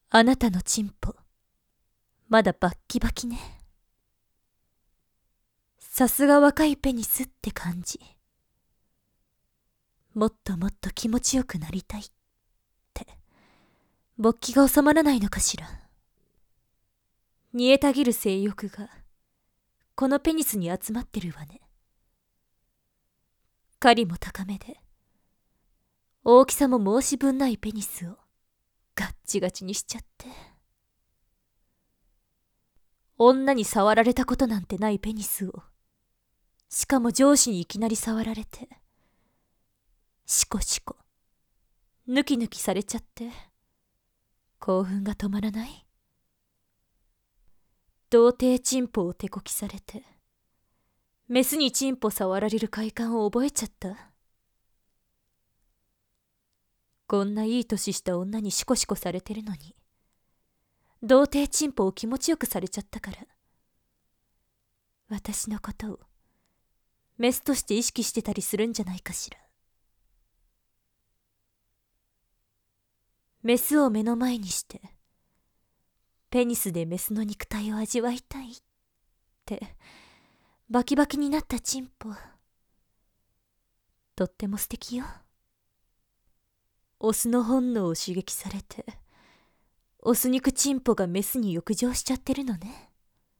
あなたのチンポ、まだバッキバキね。さすが若いペニスって感じ。もっともっと気持ちよくなりたいって、勃起が収まらないのかしら。煮えたぎる性欲が、このペニスに集まってるわね。狩りも高めで、大きさも申し分ないペニスを、ガッチガチにしちゃって。女に触られたことなんてないペニスを、しかも上司にいきなり触られて、シコシコ、ヌキヌキされちゃって、興奮が止まらない。童貞チンポを手こきされて、メスにチンポ触られる快感を覚えちゃった。こんないい年した女にシコシコされてるのに、童貞チンポを気持ちよくされちゃったから、私のことをメスとして意識してたりするんじゃないかしら。メスを目の前にして、ペニスでメスの肉体を味わいたいって、バキバキになったチンポ、とっても素敵よ。オスの本能を刺激されて、オス肉チンポがメスに欲情しちゃってるのね。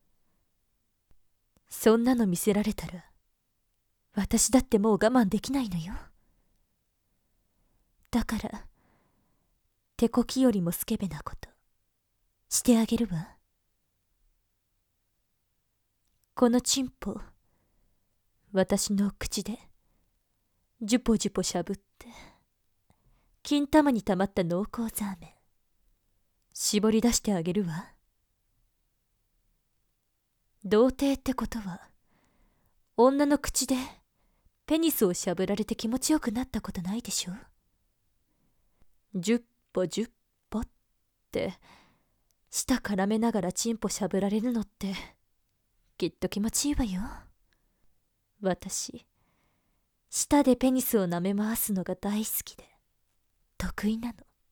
そんなの見せられたら、私だってもう我慢できないのよ。だから、手こきよりもスケベなこと、してあげるわ。このチンポ、私の口で、ジュポジュポしゃぶって、金玉にたまった濃厚ザーメン、絞り出してあげるわ。童貞ってことは、女の口でペニスをしゃぶられて気持ちよくなったことないでしょ。ジュッポジュッポって、舌絡めながらチンポしゃぶられるのって、きっと気持ちいいわよ。私、舌でペニスを舐め回すのが大好きで、得意なの。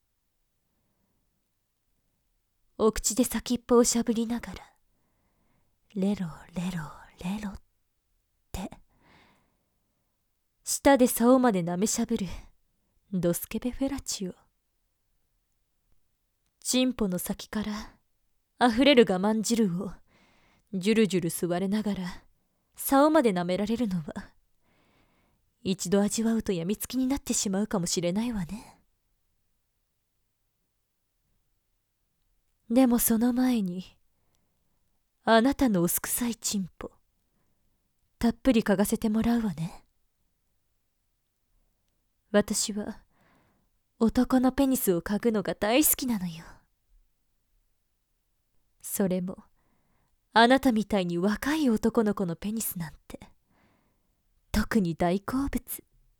お口で先っぽをしゃぶりながら、レロレロレロって、舌で竿まで舐めしゃぶる、ドスケベフェラチオ。チンポの先から溢れる我慢汁をジュルジュル吸われながら竿まで舐められるのは、一度味わうとやみつきになってしまうかもしれないわね。でもその前に、あなたのおすくさいチンポ、たっぷり嗅がせてもらうわね。私は男のペニスを嗅ぐのが大好きなのよ。それもあなたみたいに若い男の子のペニスなんて特に大好物。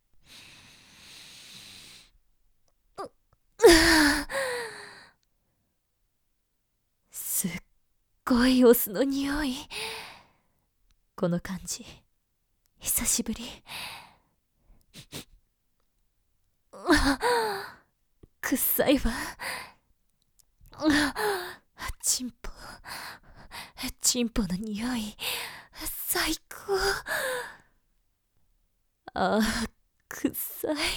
すっごいオスの匂い。この感じ久しぶり。くっさいわ。チンポ、チンポの匂い最高。ああ、くっさい。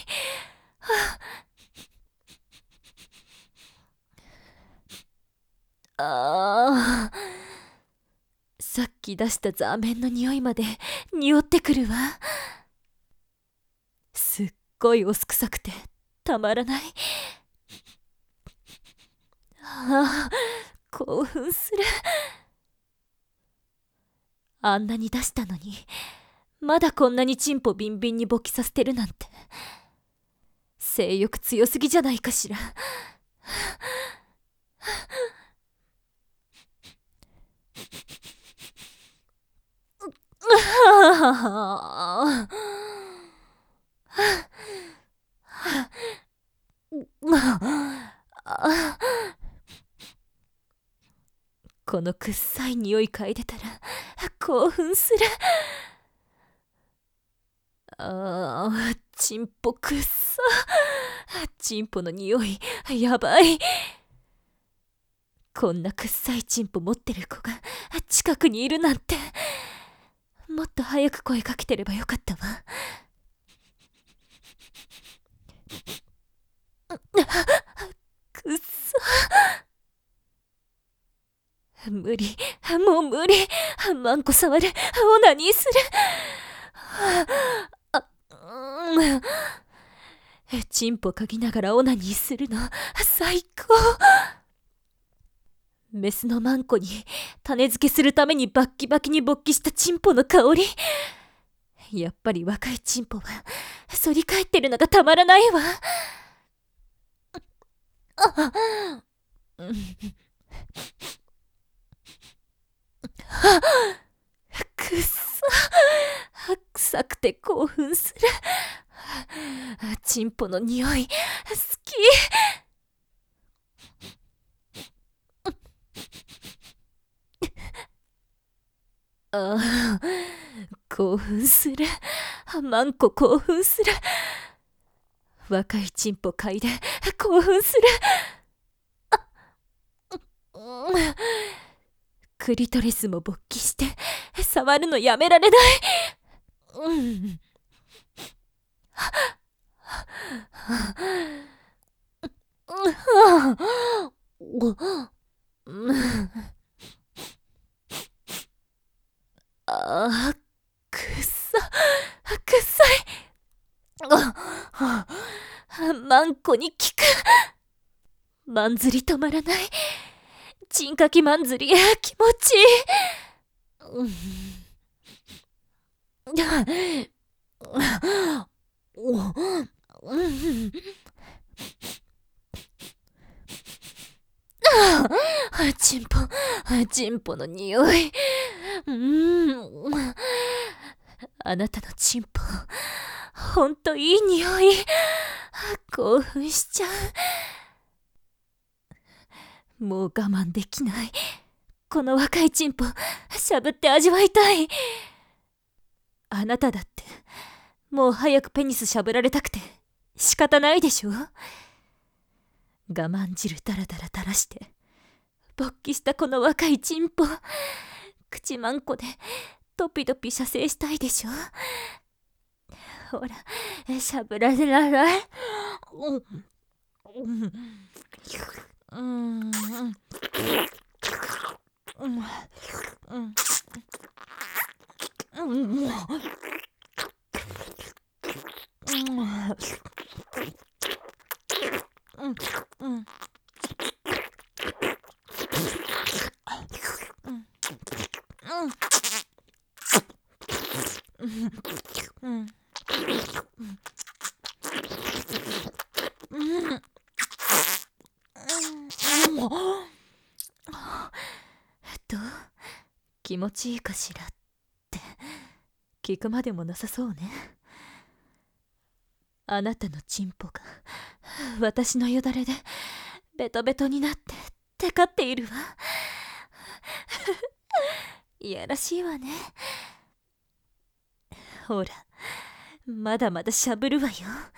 ああ、さっき出したザーメンの匂いまで匂ってくるわ。すっごいおすくさくてたまらない。ああ、興奮する。あんなに出したのに、まだこんなにチンポビンビンに勃起させてるなんて、性欲強すぎじゃないかしら。このくっさい匂い嗅いでたら興奮する。ああ、チンポくっさ。チンポの匂いやばい。 こんなくっさいチンポ持ってる子が近くにいるなんて。もっと早く声かけてればよかったわ。くっそ。無理、もう無理。マンコ触る、オナニーする。チンポ嗅ぎながらオナニーするの最高。メスのマンコに種付けするためにバッキバキに勃起したチンポの香り。やっぱり若いチンポは反り返ってるのがたまらないわ。くっそ、臭くて興奮する。チンポの匂い好き。ああ、興奮する。マンコ興奮する。若いチンポ嗅いで興奮する。クリトリスも勃起して触るのやめられない。ああ、くっさい。マンコに効く。マンズリ止まらない。チンカキマンズリ気持ちいい。チンポの匂い。あなたのチンポ、ほんといい匂い。興奮しちゃう。もう我慢できない。この若いチンポ、しゃぶって味わいたい。あなただって、もう早くペニスしゃぶられたくて仕方ないでしょ。我慢汁ダラダラ垂らして勃起したこの若いチンポ、口マンコでトピトピ射精したいでしょ。ほら、しゃぶらせなさい。どう？気持ちいいかしらって聞くまでもなさそうね。あなたのチンポが私のよだれでベトベトになってテカっているわ。いやらしいわね。ほら、まだまだしゃぶるわよ。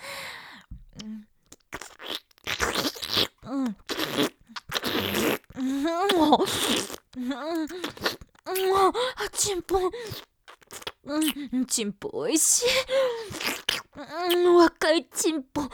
チンポ、チンポおいしい。若いチンポ、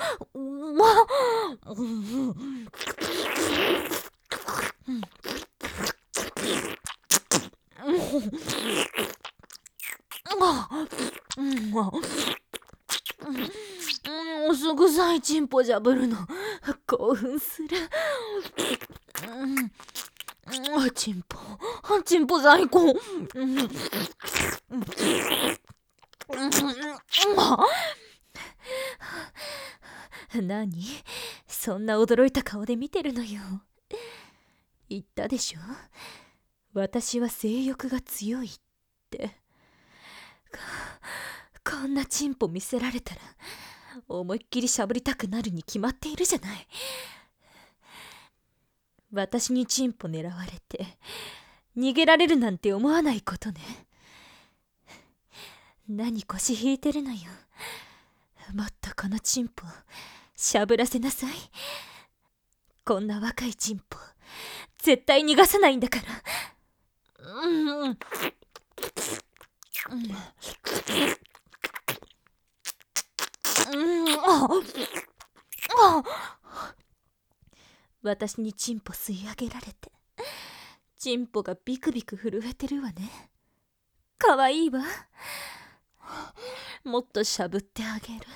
すぐさいチンポじゃぶるの興奮する。チンポ最高。何？そんな驚いた顔で見てるのよ。言ったでしょ？私は性欲が強いって。こんなチンポ見せられたら思いっきりしゃぶりたくなるに決まっているじゃない。私にチンポ狙われて逃げられるなんて思わないことね。何腰引いてるのよ。もっとこのチンポしゃぶらせなさい。こんな若いチンポ絶対逃がさないんだから。私にチンポ吸い上げられて、チンポがビクビク震えてるわね。かわいいわ。もっとしゃぶってあげる。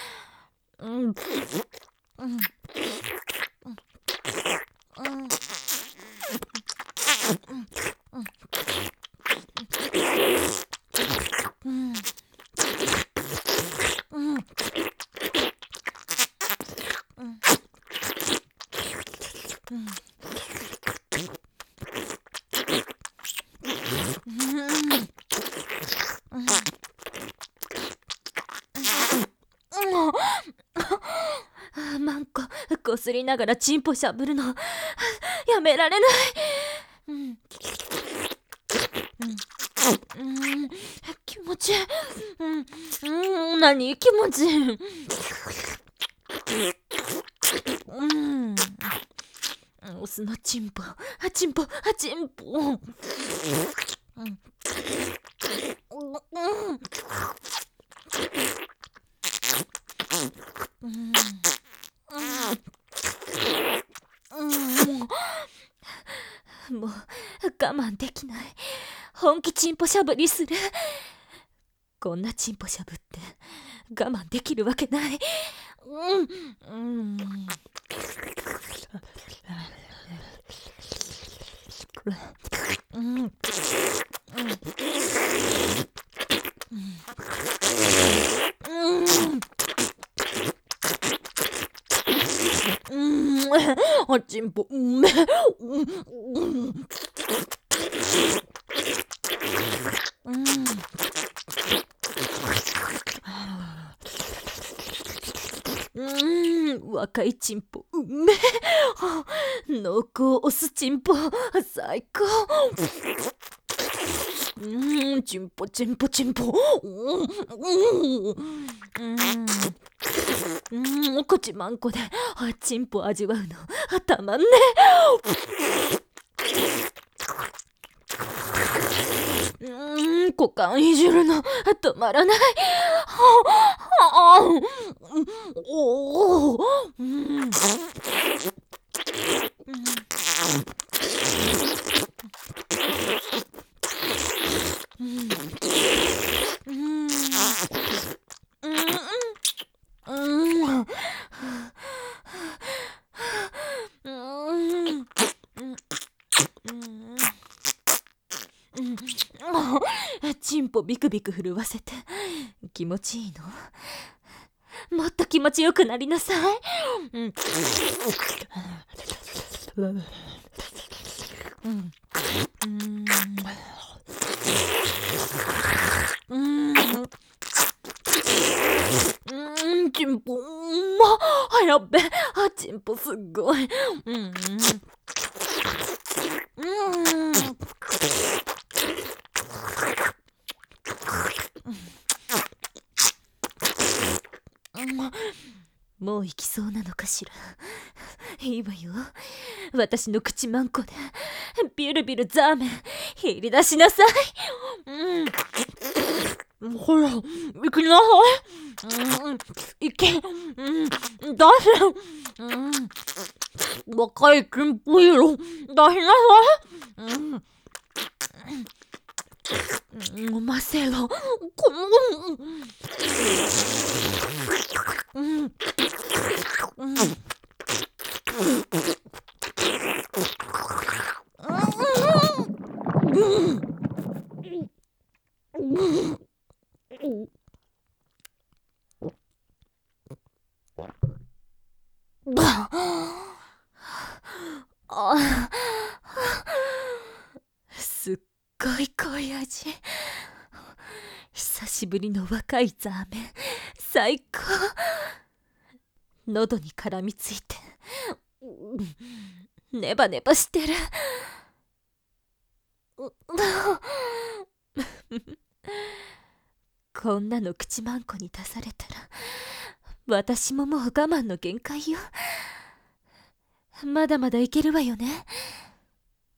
マンコ、こすりながらチンポしゃぶるのやめられない。気持ちいい。何気持ちいい。オスのチンポ、チンポ、チンポ。もう我慢できない。本気チンポしゃぶりする。こんなチンポしゃぶって我慢できるわけない。チンポうめ。若いチンポうめ。濃厚オスチンポ最高。チンポチンポチンポ。口まんこでチンポ味わうのたまんね。股間いじるの止まらない。チンポビクビク震わせて気持ちいいの？もっと気持ちよくなりなさい。チンポやっべ、チンポすっごい。もう行きそうなのかしら。いいわよ。私の口まんこでビルビルザーメン入り出しなさい。ほら、行きなさい。行け。出せ。若いチンポ色出しなさい。飲ませろ。すっごい濃い味。久しぶりの若いザーメン最高。喉に絡みついてネバネバしてる。こんなの口まんこに出されたら私ももう我慢の限界よ。まだまだいけるわよね。